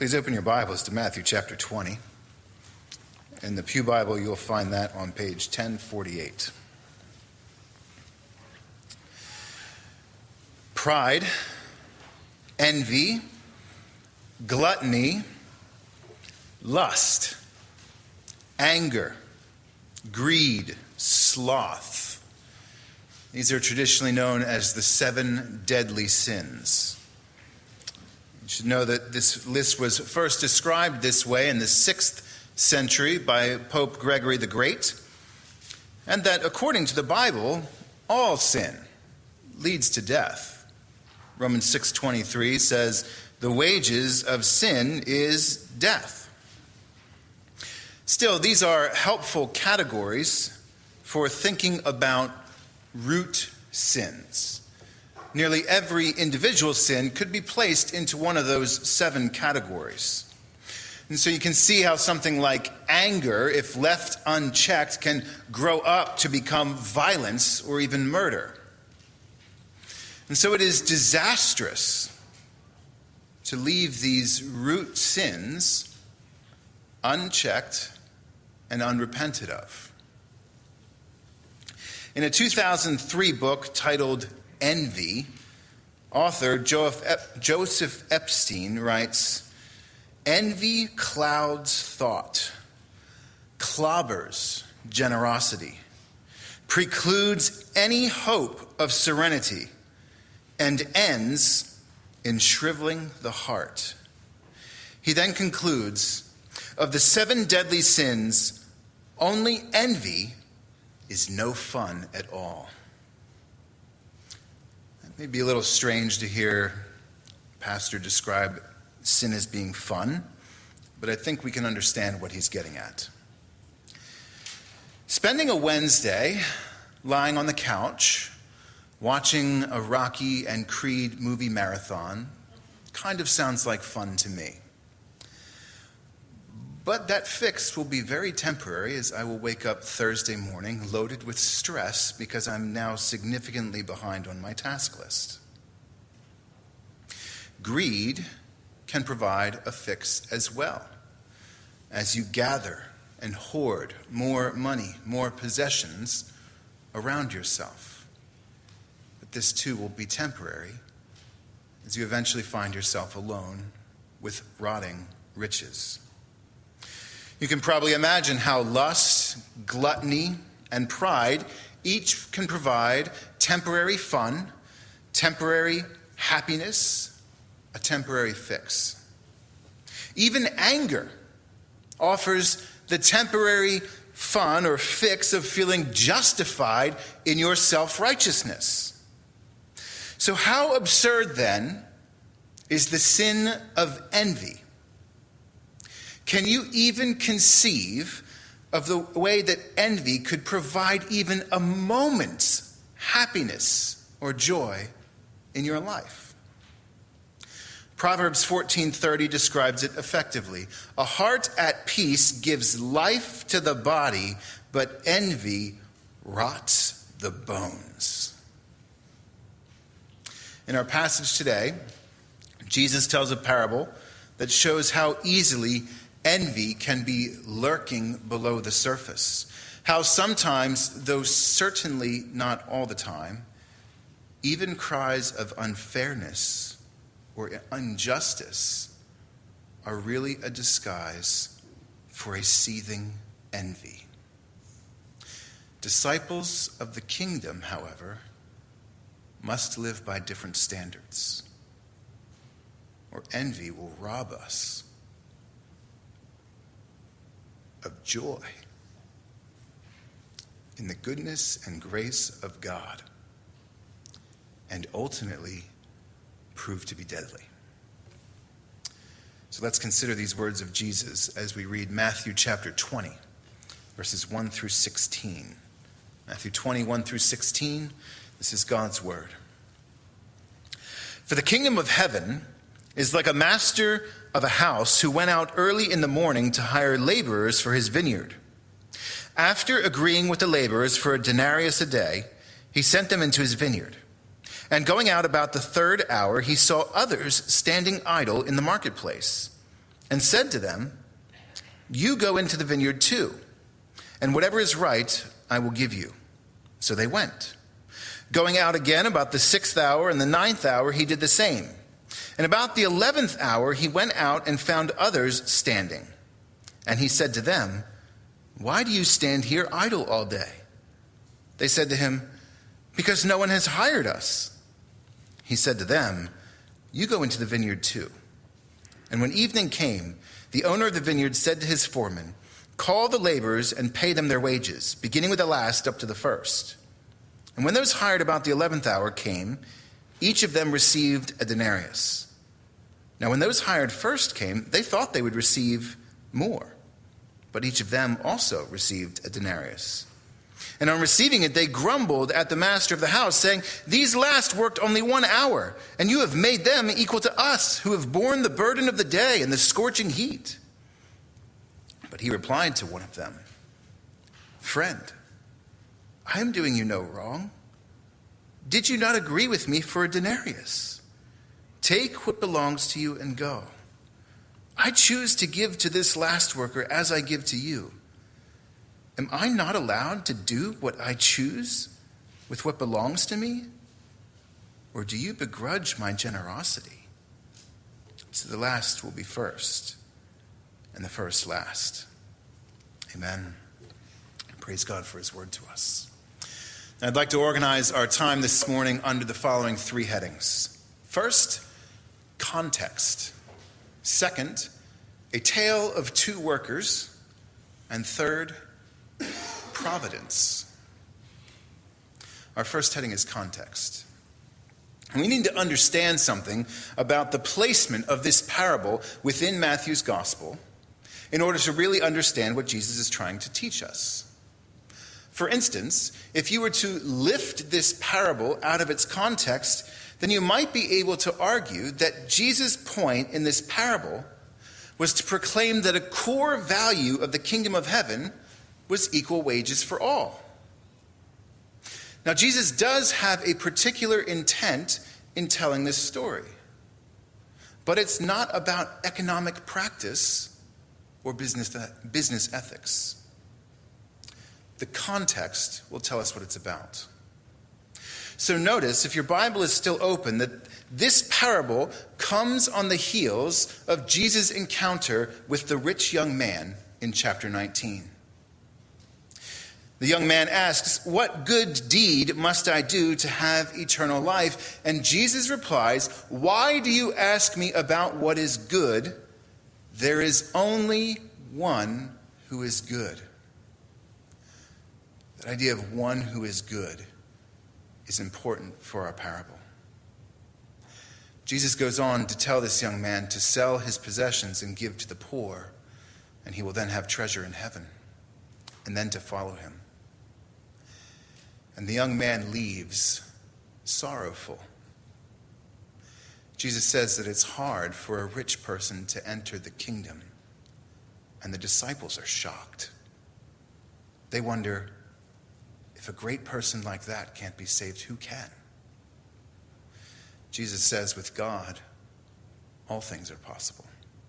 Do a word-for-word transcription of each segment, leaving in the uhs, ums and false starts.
Please open your Bibles to Matthew chapter twenty. In the Pew Bible, you'll find that on page ten forty-eight. Pride, envy, gluttony, lust, anger, greed, sloth. These are traditionally known as the seven deadly sins. You should know that this list was first described this way in the sixth century by Pope Gregory the Great, and that according to the Bible, all sin leads to death. Romans six twenty-three says, "The wages of sin is death." Still, these are helpful categories for thinking about root sins. Nearly every individual sin could be placed into one of those seven categories. And so you can see how something like anger, if left unchecked, can grow up to become violence or even murder. And so it is disastrous to leave these root sins unchecked and unrepented of. In a two thousand three book titled Envy, author Joseph Epstein writes, "Envy clouds thought, clobbers generosity, precludes any hope of serenity, and ends in shriveling the heart." He then concludes, "Of the seven deadly sins, only envy is no fun at all." It may be a little strange to hear a pastor describe sin as being fun, but I think we can understand what he's getting at. Spending a Wednesday lying on the couch, watching a Rocky and Creed movie marathon kind of sounds like fun to me. But that fix will be very temporary, as I will wake up Thursday morning loaded with stress because I'm now significantly behind on my task list. Greed can provide a fix as well, as you gather and hoard more money, more possessions around yourself. But this too will be temporary, as you eventually find yourself alone with rotting riches. You can probably imagine how lust, gluttony, and pride each can provide temporary fun, temporary happiness, a temporary fix. Even anger offers the temporary fun or fix of feeling justified in your self-righteousness. So how absurd then is the sin of envy? Can you even conceive of the way that envy could provide even a moment's happiness or joy in your life? Proverbs fourteen thirty describes it effectively. "A heart at peace gives life to the body, but envy rots the bones." In our passage today, Jesus tells a parable that shows how easily envy can be lurking below the surface. How sometimes, though certainly not all the time, even cries of unfairness or injustice are really a disguise for a seething envy. Disciples of the kingdom, however, must live by different standards, or envy will rob us of joy in the goodness and grace of God, and ultimately prove to be deadly. So let's consider these words of Jesus as we read Matthew chapter twenty, verses one through sixteen. Matthew twenty, one through sixteen, this is God's word. "For the kingdom of heaven is like a master of a house who went out early in the morning to hire laborers for his vineyard. After agreeing with the laborers for a denarius a day, he sent them into his vineyard. And going out about the third hour, he saw others standing idle in the marketplace. and said to them, "You go into the vineyard too, and whatever is right I will give you." So they went. Going out again about the sixth hour and the ninth hour, he did the same. And about the eleventh hour, he went out and found others standing. And he said to them, "Why do you stand here idle all day?" They said to him, "Because no one has hired us." He said to them, "You go into the vineyard too." And when evening came, the owner of the vineyard said to his foreman, "Call the laborers and pay them their wages, beginning with the last up to the first." And when those hired about the eleventh hour came, each of them received a denarius. Now when those hired first came, they thought they would receive more, but each of them also received a denarius. And on receiving it, they grumbled at the master of the house, saying, "These last worked only one hour, and you have made them equal to us, who have borne the burden of the day and the scorching heat." But he replied to one of them, "Friend, I am doing you no wrong. Did you not agree with me for a denarius? Take what belongs to you and go. I choose to give to this last worker as I give to you. Am I not allowed to do what I choose with what belongs to me? Or do you begrudge my generosity? So the last will be first, and the first last." Amen. Praise God for his word to us. I'd like to organize our time this morning under the following three headings. First, context. Second, a tale of two workers. And third, providence. Our first heading is context. We need to understand something about the placement of this parable within Matthew's gospel in order to really understand what Jesus is trying to teach us. For instance, if you were to lift this parable out of its context, then you might be able to argue that Jesus' point in this parable was to proclaim that a core value of the kingdom of heaven was equal wages for all. Now, Jesus does have a particular intent in telling this story, but it's not about economic practice or business, business ethics. The context will tell us what it's about. So notice, if your Bible is still open, that this parable comes on the heels of Jesus' encounter with the rich young man in chapter nineteen. The young man asks, "What good deed must I do to have eternal life?" And Jesus replies, "Why do you ask me about what is good? There is only one who is good." That idea of one who is good is important for our parable. Jesus goes on to tell this young man to sell his possessions and give to the poor, and he will then have treasure in heaven, and then to follow him. And the young man leaves sorrowful. Jesus says that it's hard for a rich person to enter the kingdom, and the disciples are shocked. They wonder, if a great person like that can't be saved, who can? Jesus says, with God, all things are possible.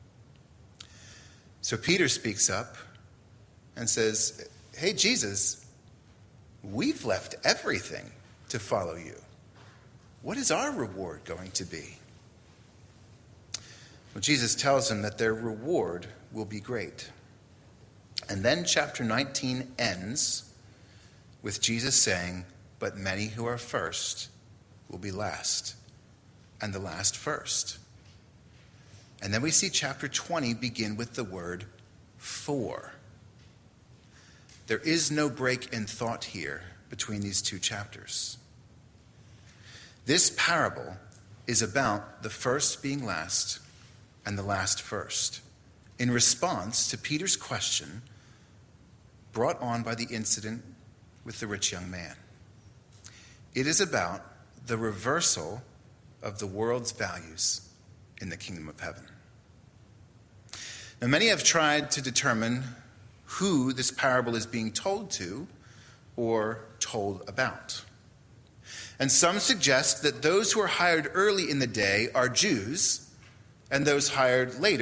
So Peter speaks up and says, "Hey, Jesus, we've left everything to follow you. What is our reward going to be?" Well, Jesus tells them that their reward will be great. And then chapter nineteen ends with Jesus saying, "But many who are first will be last, and the last first." And then we see chapter twenty begin with the word "for." There is no break in thought here between these two chapters. This parable is about the first being last and the last first, in response to Peter's question brought on by the incident with the rich young man. It is about the reversal of the world's values in the kingdom of heaven. Now, many have tried to determine who this parable is being told to or told about. And some suggest that those who are hired early in the day are Jews, and those hired later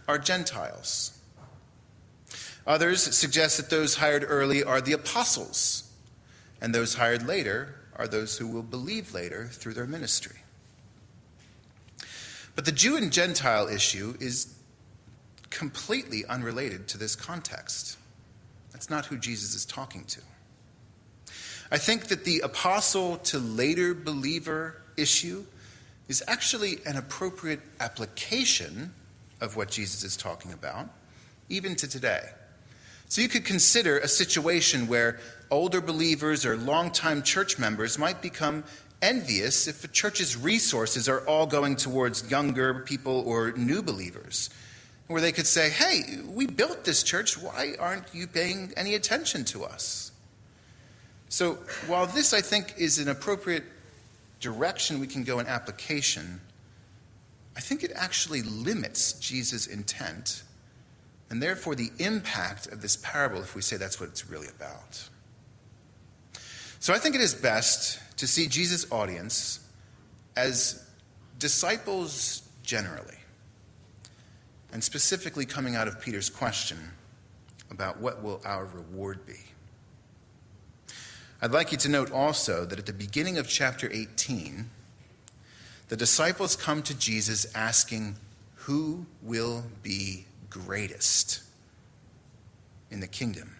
are Gentiles. Others suggest that those hired early are the apostles, and those hired later are those who will believe later through their ministry. But the Jew and Gentile issue is completely unrelated to this context. That's not who Jesus is talking to. I think that the apostle to later believer issue is actually an appropriate application of what Jesus is talking about, even to today. So you could consider a situation where older believers or longtime church members might become envious if a church's resources are all going towards younger people or new believers, where they could say, hey, we built this church, why aren't you paying any attention to us? So while this, I think, is an appropriate direction we can go in application, I think it actually limits Jesus' intent and therefore the impact of this parable if we say that's what it's really about. So I think it is best to see Jesus' audience as disciples generally, and specifically coming out of Peter's question about what will our reward be. I'd like you to note also that at the beginning of chapter eighteen, the disciples come to Jesus asking, who will be greatest in the kingdom?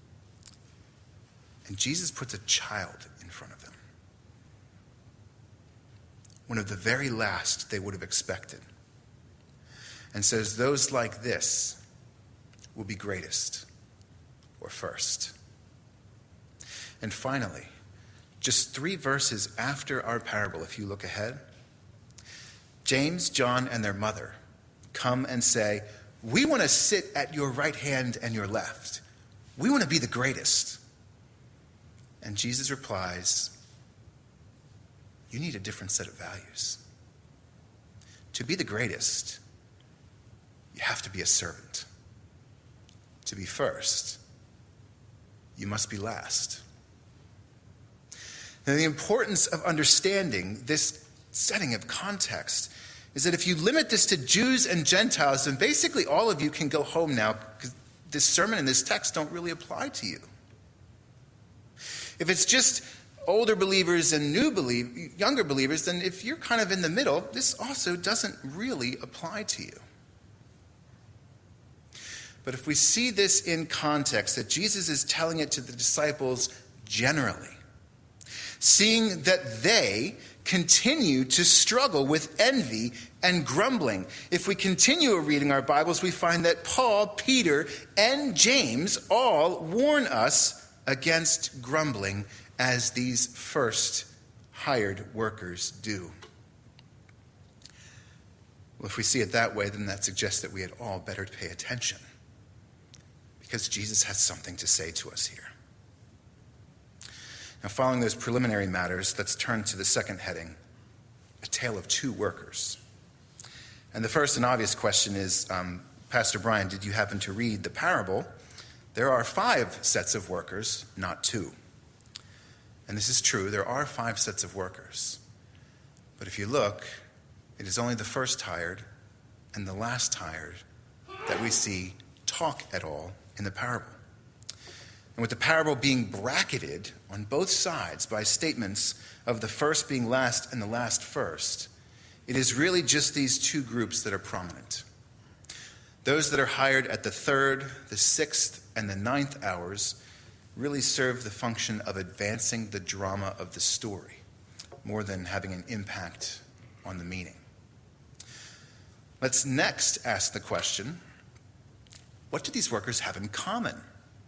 And Jesus puts a child in front of them. One of the very last they would have expected. And says, those like this will be greatest or first. And finally, just three verses after our parable, if you look ahead, James, John, and their mother come and say, we want to sit at your right hand and your left. We want to be the greatest. And Jesus replies, you need a different set of values. To be the greatest, you have to be a servant. To be first, you must be last. Now, the importance of understanding this setting of context is that if you limit this to Jews and Gentiles, then basically all of you can go home now because this sermon and this text don't really apply to you. If it's just older believers and new believe, younger believers, then if you're kind of in the middle, this also doesn't really apply to you. But if we see this in context, that Jesus is telling it to the disciples generally, seeing that they continue to struggle with envy and grumbling. If we continue reading our Bibles, we find that Paul, Peter, and James all warn us against grumbling as these first hired workers do. Well, if we see it that way, then that suggests that we had all better pay attention, because Jesus has something to say to us here. Now, following those preliminary matters, let's turn to the second heading, a tale of two workers. And the first and obvious question is, um, Pastor Brian, did you happen to read the parable? There are five sets of workers, not two. And this is true, there are five sets of workers. But if you look, it is only the first hired and the last hired that we see talk at all in the parable. And with the parable being bracketed on both sides by statements of the first being last and the last first, it is really just these two groups that are prominent. Those that are hired at the third, the sixth, and the ninth hours really serve the function of advancing the drama of the story more than having an impact on the meaning. Let's next ask the question, what do these workers have in common?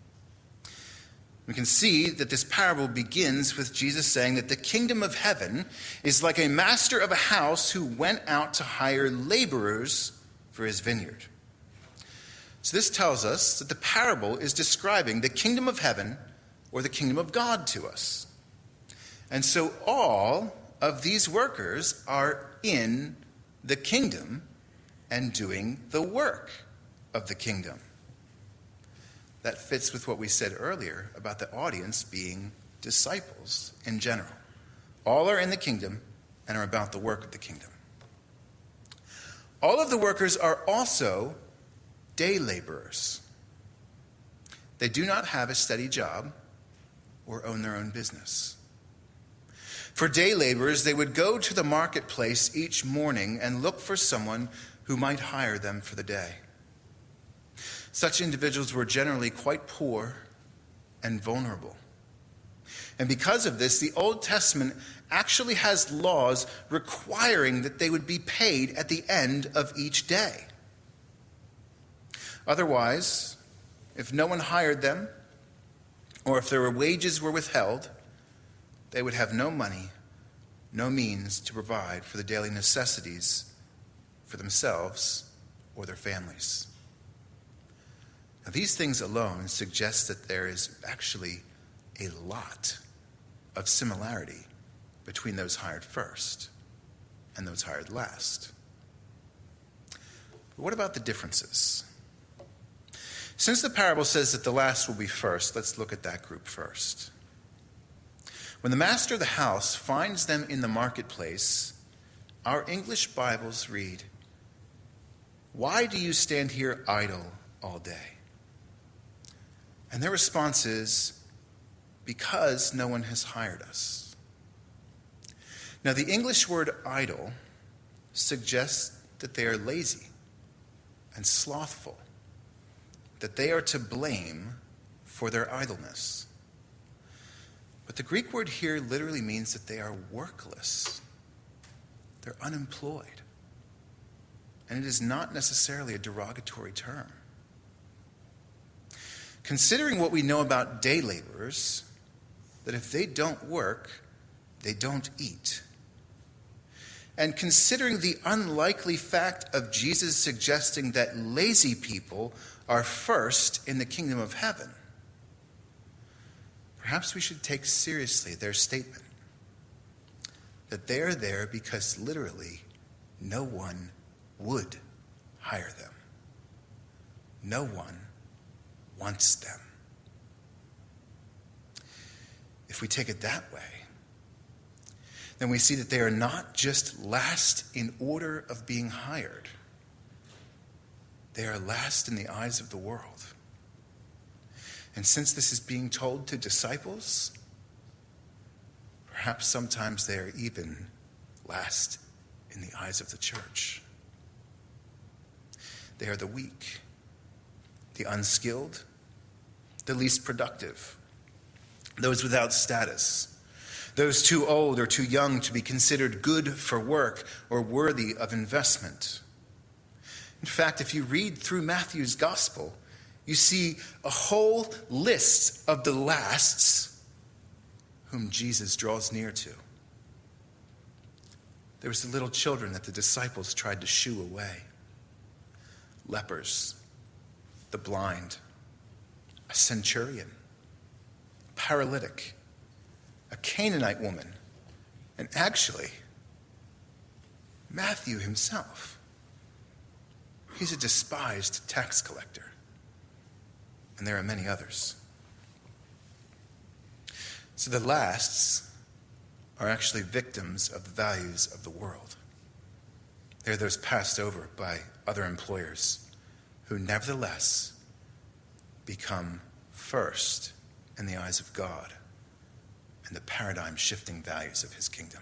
We can see that this parable begins with Jesus saying that the kingdom of heaven is like a master of a house who went out to hire laborers for his vineyard. So this tells us that the parable is describing the kingdom of heaven or the kingdom of God to us. And so all of these workers are in the kingdom and doing the work of the kingdom. That fits with what we said earlier about the audience being disciples in general. All are in the kingdom and are about the work of the kingdom. All of the workers are also day laborers. They do not have a steady job or own their own business. For day laborers, they would go to the marketplace each morning and look for someone who might hire them for the day. Such individuals were generally quite poor and vulnerable. And because of this, the Old Testament actually has laws requiring that they would be paid at the end of each day. Otherwise, if no one hired them, or if their wages were withheld, they would have no money, no means to provide for the daily necessities for themselves or their families. Now, these things alone suggest that there is actually a lot of similarity between those hired first and those hired last. But what about the differences? Since the parable says that the last will be first, let's look at that group first. When the master of the house finds them in the marketplace, our English Bibles read, "Why do you stand here idle all day?" And their response is, "Because no one has hired us." Now, the English word idle suggests that they are lazy and slothful, that they are to blame for their idleness. But the Greek word here literally means that they are workless. They're unemployed. And it is not necessarily a derogatory term. Considering what we know about day laborers, that if they don't work, they don't eat. And considering the unlikely fact of Jesus suggesting that lazy people are first in the kingdom of heaven, perhaps we should take seriously their statement that they are there because literally no one would hire them. No one wants them. If we take it that way, then we see that they are not just last in order of being hired. They are last in the eyes of the world. And since this is being told to disciples, perhaps sometimes they are even last in the eyes of the church. They are the weak, the unskilled, the least productive, those without status, those too old or too young to be considered good for work or worthy of investment. In fact, if you read through Matthew's gospel, you see a whole list of the lasts whom Jesus draws near to. There was the little children that the disciples tried to shoo away. Lepers, the blind, a centurion, paralytic, a Canaanite woman, and actually, Matthew himself. He's a despised tax collector. And there are many others. So the lasts are actually victims of the values of the world. They're those passed over by other employers who nevertheless become first in the eyes of God and the paradigm-shifting values of his kingdom.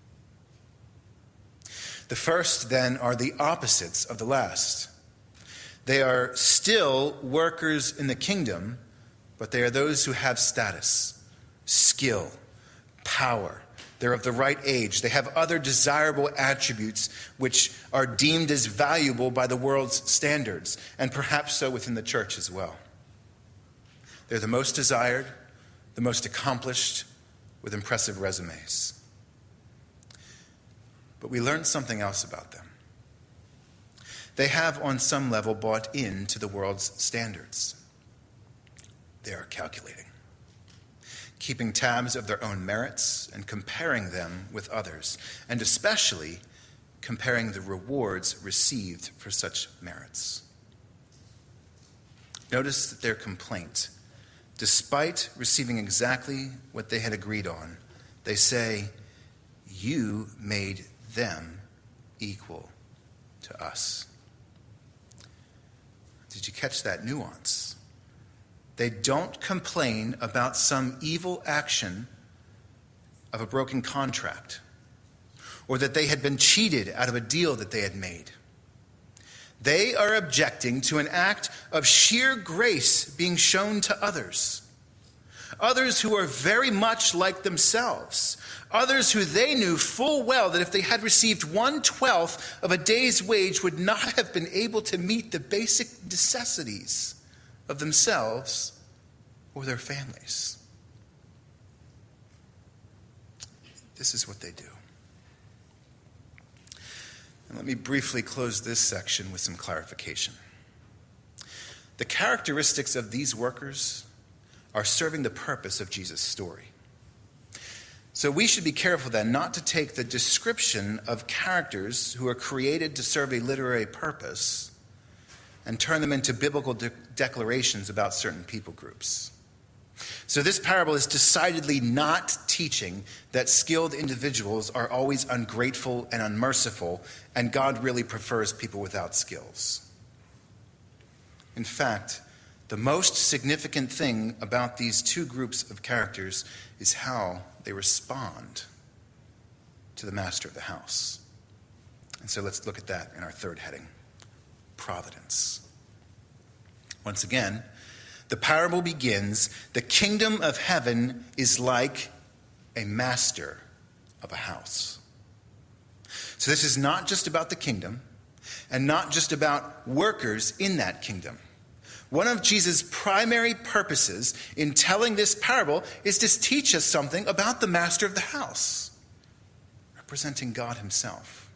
The first, then, are the opposites of the last. They are still workers in the kingdom, but they are those who have status, skill, power. They're of the right age. They have other desirable attributes which are deemed as valuable by the world's standards, and perhaps so within the church as well. They're the most desired, the most accomplished, with impressive resumes. But we learned something else about them. They have, on some level, bought into the world's standards. They are calculating, keeping tabs of their own merits and comparing them with others, and especially comparing the rewards received for such merits. Notice that their complaint, despite receiving exactly what they had agreed on, they say, "You made them equal to us." Did you catch that nuance? They don't complain about some evil action of a broken contract, or that they had been cheated out of a deal that they had made. They are objecting to an act of sheer grace being shown to others. Others who are very much like themselves. Others who they knew full well that if they had received one-twelfth of a day's wage would not have been able to meet the basic necessities of themselves or their families. This is what they do. And let me briefly close this section with some clarification. The characteristics of these workers are serving the purpose of Jesus' story. So we should be careful then not to take the description of characters who are created to serve a literary purpose and turn them into biblical de- declarations about certain people groups. So this parable is decidedly not teaching that skilled individuals are always ungrateful and unmerciful, and God really prefers people without skills. In fact, the most significant thing about these two groups of characters is how they respond to the master of the house. And so let's look at that in our third heading, providence. Once again, the parable begins, the kingdom of heaven is like a master of a house. So this is not just about the kingdom and not just about workers in that kingdom. One of Jesus' primary purposes in telling this parable is to teach us something about the master of the house, representing God himself.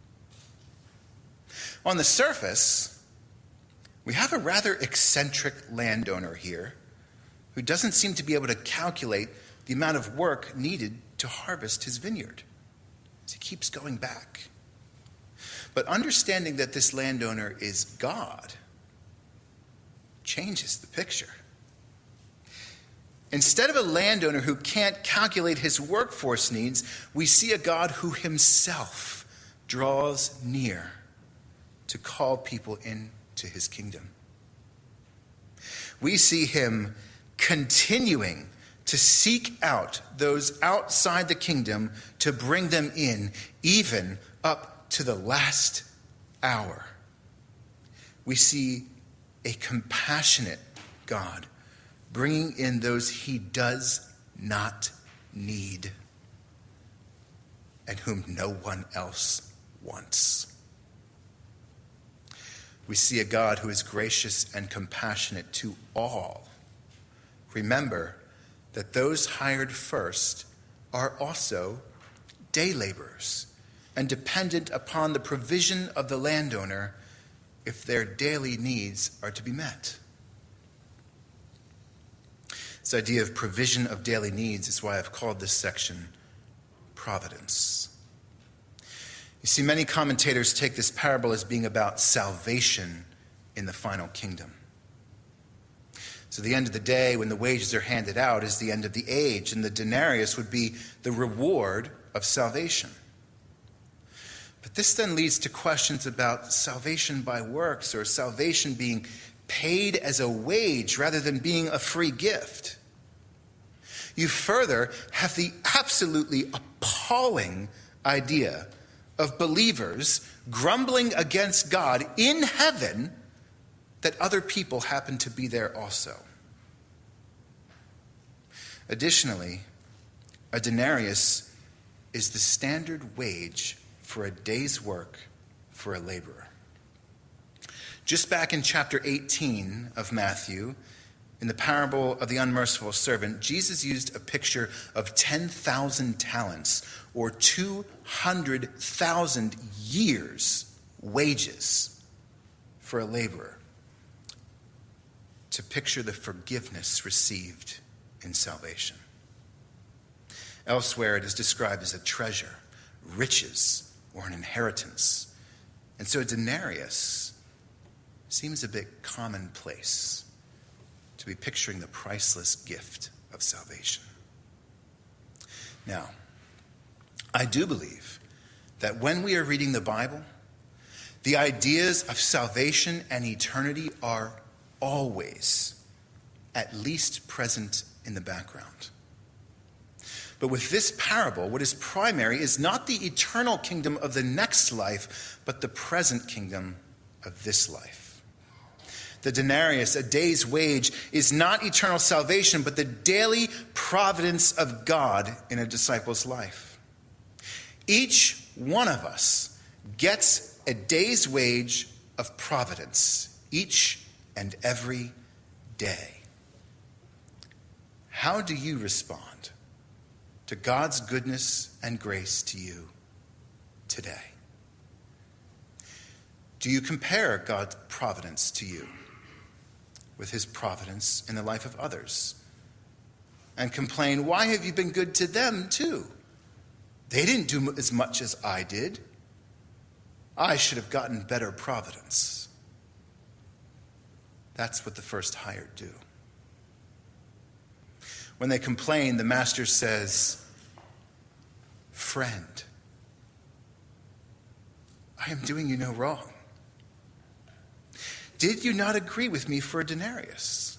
On the surface, we have a rather eccentric landowner here who doesn't seem to be able to calculate the amount of work needed to harvest his vineyard, as he keeps going back. But understanding that this landowner is God changes the picture. Instead of a landowner who can't calculate his workforce needs, we see a God who himself draws near to call people into his kingdom. We see him continuing to seek out those outside the kingdom to bring them in, even up to the last hour. We see a compassionate God bringing in those he does not need and whom no one else wants. We see a God who is gracious and compassionate to all. Remember that those hired first are also day laborers and dependent upon the provision of the landowner if their daily needs are to be met. This idea of provision of daily needs is why I've called this section providence. You see, many commentators take this parable as being about salvation in the final kingdom. So the end of the day, when the wages are handed out, is the end of the age, and the denarius would be the reward of salvation. But this then leads to questions about salvation by works, or salvation being paid as a wage rather than being a free gift. You further have the absolutely appalling idea of believers grumbling against God in heaven that other people happen to be there also. Additionally, a denarius is the standard wage for a day's work for a laborer. Just back in chapter eighteen of Matthew, in the parable of the unmerciful servant, Jesus used a picture of ten thousand talents, or two hundred thousand years' wages for a laborer, to picture the forgiveness received in salvation. Elsewhere, it is described as a treasure, riches, or an inheritance. And so a denarius seems a bit commonplace to be picturing the priceless gift of salvation. Now, I do believe that when we are reading the Bible, The ideas of salvation and eternity are always at least present in the background. But with this parable, what is primary is not the eternal kingdom of the next life, but the present kingdom of this life. The denarius, a day's wage, is not eternal salvation, but the daily providence of God in a disciple's life. Each one of us gets a day's wage of providence each and every day. How do you respond to God's goodness and grace to you today? Do you compare God's providence to you with his providence in the life of others and complain, why have you been good to them too? They didn't do as much as I did. I should have gotten better providence. That's what the first hired do. When they complain, the master says, friend, I am doing you no wrong. Did you not agree with me for a denarius?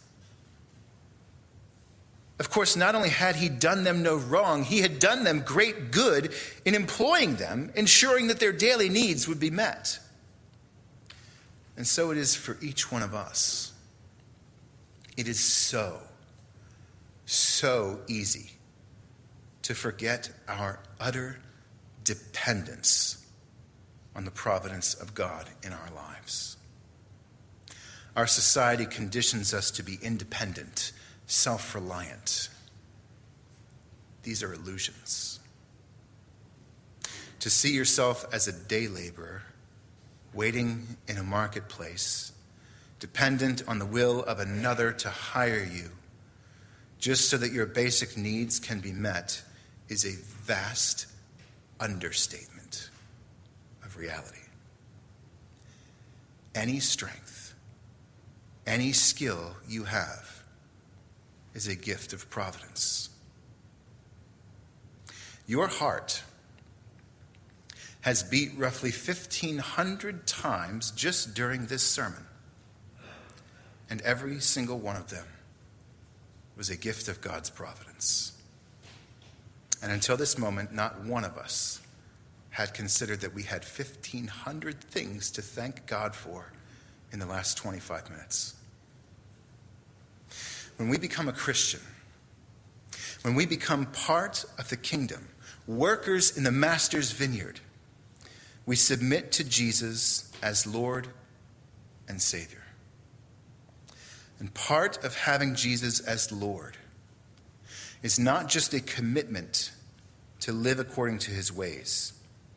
Of course, not only had he done them no wrong, he had done them great good in employing them, ensuring that their daily needs would be met. And so it is for each one of us. It is so, so easy to forget our utter dependence on the providence of God in our lives. Our society conditions us to be independent, self-reliant. These are illusions. To see yourself as a day laborer, waiting in a marketplace, dependent on the will of another to hire you, just so that your basic needs can be met, is a vast understatement of reality. Any strength, any skill you have is a gift of providence. Your heart has beat roughly fifteen hundred times just during this sermon, and every single one of them was a gift of God's providence. And until this moment, not one of us had considered that we had fifteen hundred things to thank God for in the last twenty-five minutes. When we become a Christian, when we become part of the kingdom, workers in the Master's vineyard, we submit to Jesus as Lord and Savior. And part of having Jesus as Lord is not just a commitment to live according to his ways.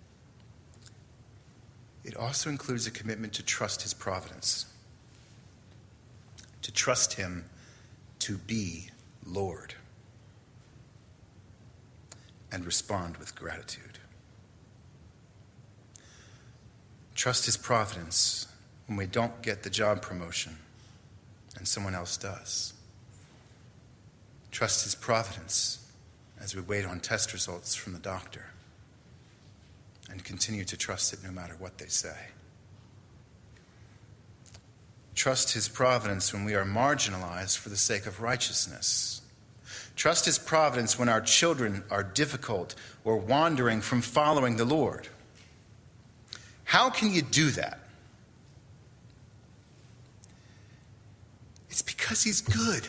It also includes a commitment to trust his providence, to trust him to be Lord, and respond with gratitude. Trust his providence when we don't get the job promotion and someone else does. Trust his providence as we wait on test results from the doctor, and continue to trust it no matter what they say. Trust his providence when we are marginalized for the sake of righteousness. Trust his providence when our children are difficult or wandering from following the Lord. How can you do that? It's because he's good.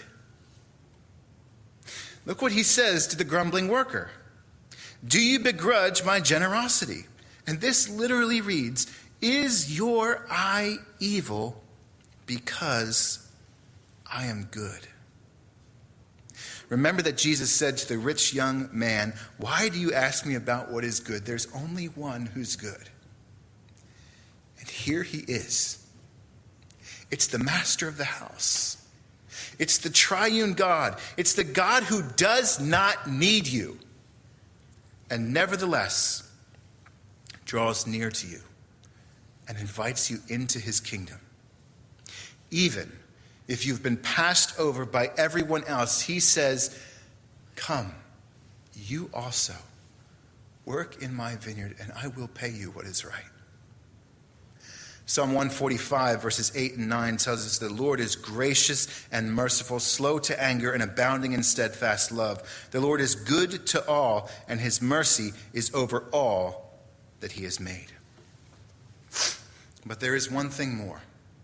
Look what he says to the grumbling worker. Do you begrudge my generosity? And this literally reads, is your eye evil because I am good? Remember that Jesus said to the rich young man, why do you ask me about what is good? There's only one who's good. And here he is. It's the master of the house. It's the triune God. It's the God who does not need you, and nevertheless draws near to you and invites you into his kingdom. Even if you've been passed over by everyone else, he says, come, you also work in my vineyard, and I will pay you what is right. Psalm one forty-five, verses eight and nine tells us the Lord is gracious and merciful, slow to anger, and abounding in steadfast love. The Lord is good to all, and his mercy is over all that he has made. But there is one thing more.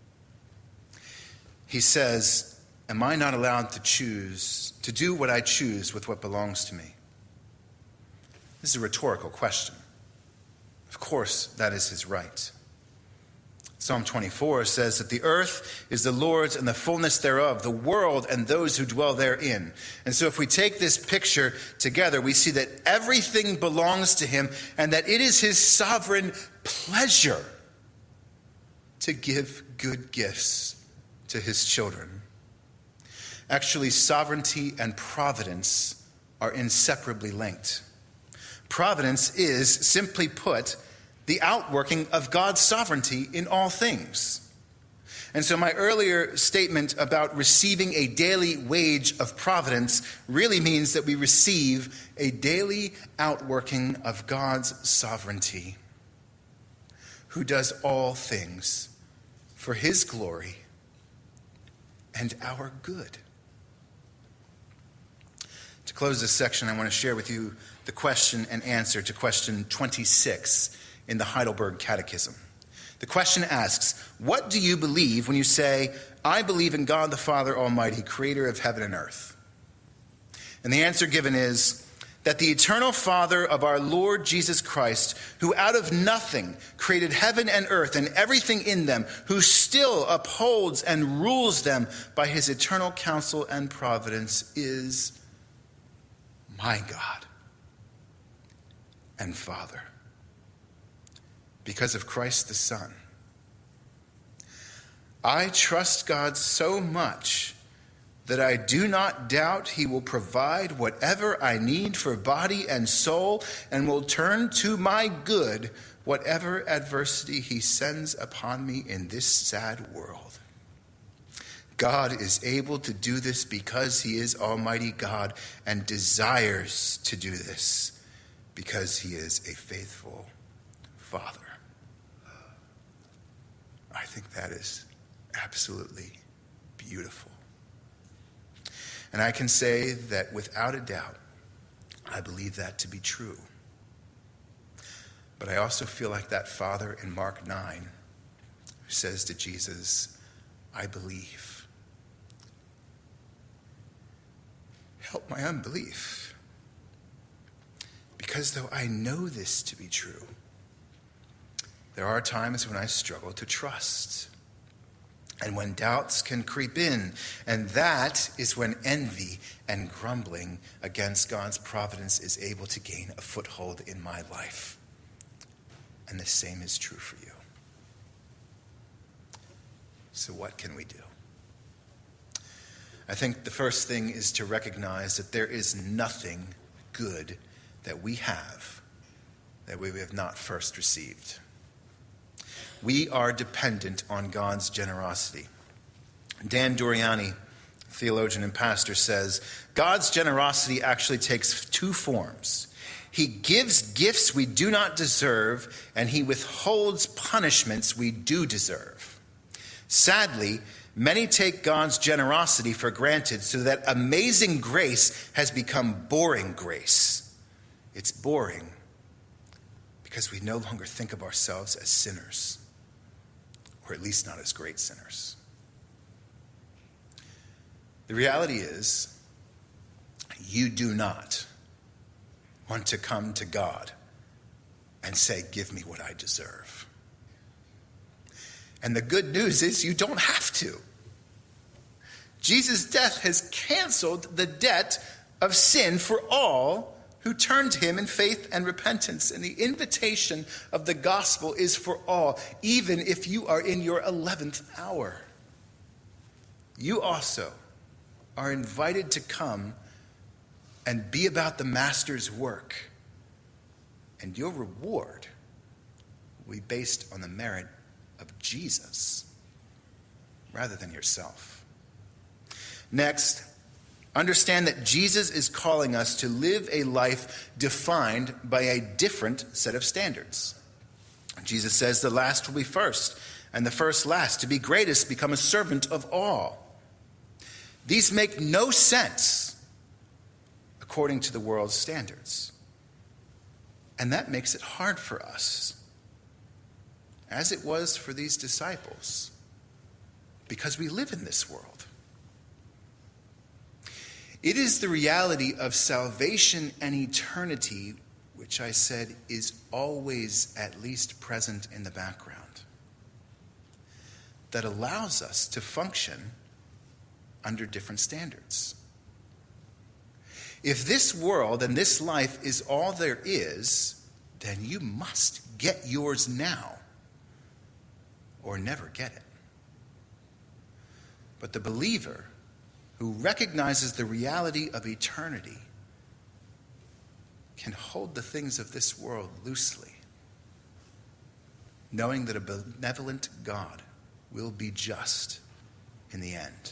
He says, am I not allowed to choose, to do what I choose with what belongs to me? This is a rhetorical question. Of course, that is his right. Psalm twenty-four says that the earth is the Lord's and the fullness thereof, the world and those who dwell therein. And so if we take this picture together, we see that everything belongs to him and that it is his sovereign pleasure to give good gifts to his children. Actually, sovereignty and providence are inseparably linked. Providence is, simply put, the outworking of God's sovereignty in all things. And so my earlier statement about receiving a daily wage of providence really means that we receive a daily outworking of God's sovereignty, who does all things for his glory and our good. To close this section, I want to share with you the question and answer to question twenty-six in the Heidelberg Catechism. The question asks, what do you believe when you say, I believe in God the Father Almighty, creator of heaven and earth? And the answer given is that the eternal Father of our Lord Jesus Christ, who out of nothing created heaven and earth and everything in them, who still upholds and rules them by his eternal counsel and providence, is my God and Father, because of Christ the Son. I trust God so much that I do not doubt he will provide whatever I need for body and soul and will turn to my good whatever adversity he sends upon me in this sad world. God is able to do this because he is Almighty God and desires to do this because he is a faithful Father. I think that is absolutely beautiful. And I can say that without a doubt, I believe that to be true. But I also feel like that Father in Mark nine who says to Jesus, I believe. Help my unbelief. Because though I know this to be true, there are times when I struggle to trust. And when doubts can creep in, and that is when envy and grumbling against God's providence is able to gain a foothold in my life. And the same is true for you. So what can we do? I think the first thing is to recognize that there is nothing good that we have that we have not first received. We are dependent on God's generosity. Dan Doriani, theologian and pastor, says, God's generosity actually takes two forms. He gives gifts we do not deserve, and he withholds punishments we do deserve. Sadly, many take God's generosity for granted, so that amazing grace has become boring grace. It's boring because we no longer think of ourselves as sinners, or at least not as great sinners. The reality is, you do not want to come to God and say, give me what I deserve. And the good news is you don't have to. Jesus' death has canceled the debt of sin for all who turn to him in faith and repentance. And the invitation of the gospel is for all, even if you are in your eleventh hour. You also are invited to come and be about the master's work. And your reward will be based on the merit of Jesus rather than yourself. Next, understand that Jesus is calling us to live a life defined by a different set of standards. Jesus says the last will be first, and the first last, to be greatest, become a servant of all. These make no sense according to the world's standards. And that makes it hard for us, as it was for these disciples, because we live in this world. It is the reality of salvation and eternity, which I said is always at least present in the background, that allows us to function under different standards. If this world and this life is all there is, then you must get yours now or never get it. But the believer who recognizes the reality of eternity can hold the things of this world loosely, knowing that a benevolent God will be just in the end.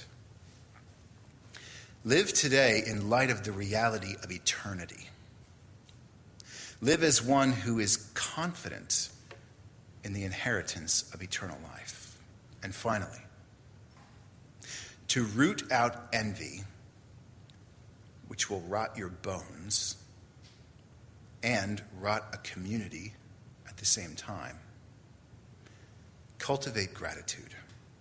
Live today in light of the reality of eternity. Live as one who is confident in the inheritance of eternal life. And finally, to root out envy, which will rot your bones and rot a community at the same time. Cultivate gratitude.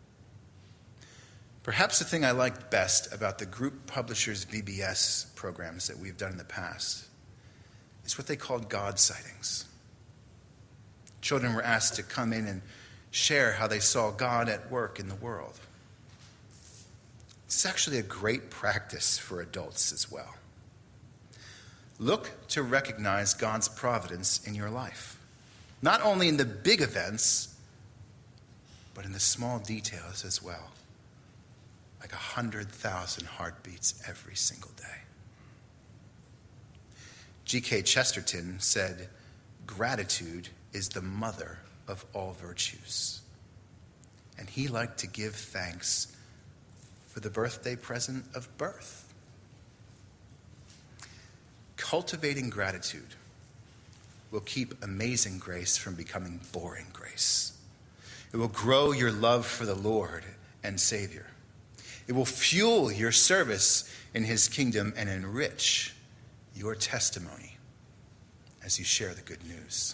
Perhaps the thing I liked best about the group publishers' V B S programs that we've done in the past is what they called God sightings. Children were asked to come in and share how they saw God at work in the world. It's actually a great practice for adults as well. Look to recognize God's providence in your life, not only in the big events, but in the small details as well. Like a hundred thousand heartbeats every single day. G K Chesterton said, "Gratitude is the mother of all virtues." And he liked to give thanks for the birthday present of birth. Cultivating gratitude will keep amazing grace from becoming boring grace. It will grow your love for the Lord and Savior. It will fuel your service in his kingdom and enrich your testimony as you share the good news.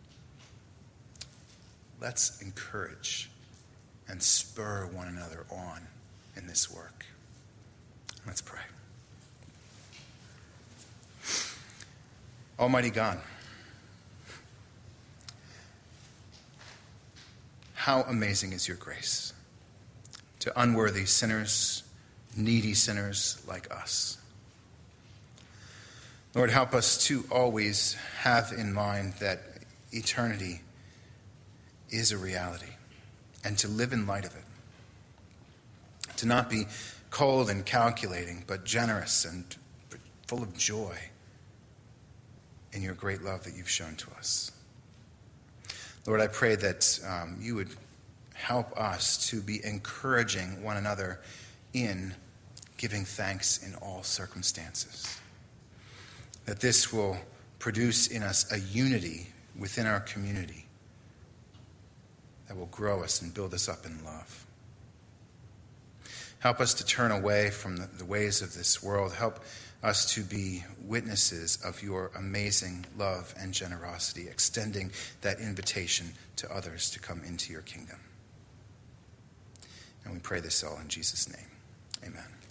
Let's encourage and spur one another on in this work. Let's pray. Almighty God, how amazing is your grace to unworthy sinners, needy sinners like us. Lord, help us to always have in mind that eternity is a reality and to live in light of it. To not be cold and calculating, but generous and full of joy in your great love that you've shown to us. Lord, I pray that um, you would help us to be encouraging one another in giving thanks in all circumstances. That this will produce in us a unity within our community that will grow us and build us up in love. Help us to turn away from the, the ways of this world. Help us to be witnesses of your amazing love and generosity, extending that invitation to others to come into your kingdom. And we pray this all in Jesus' name. Amen.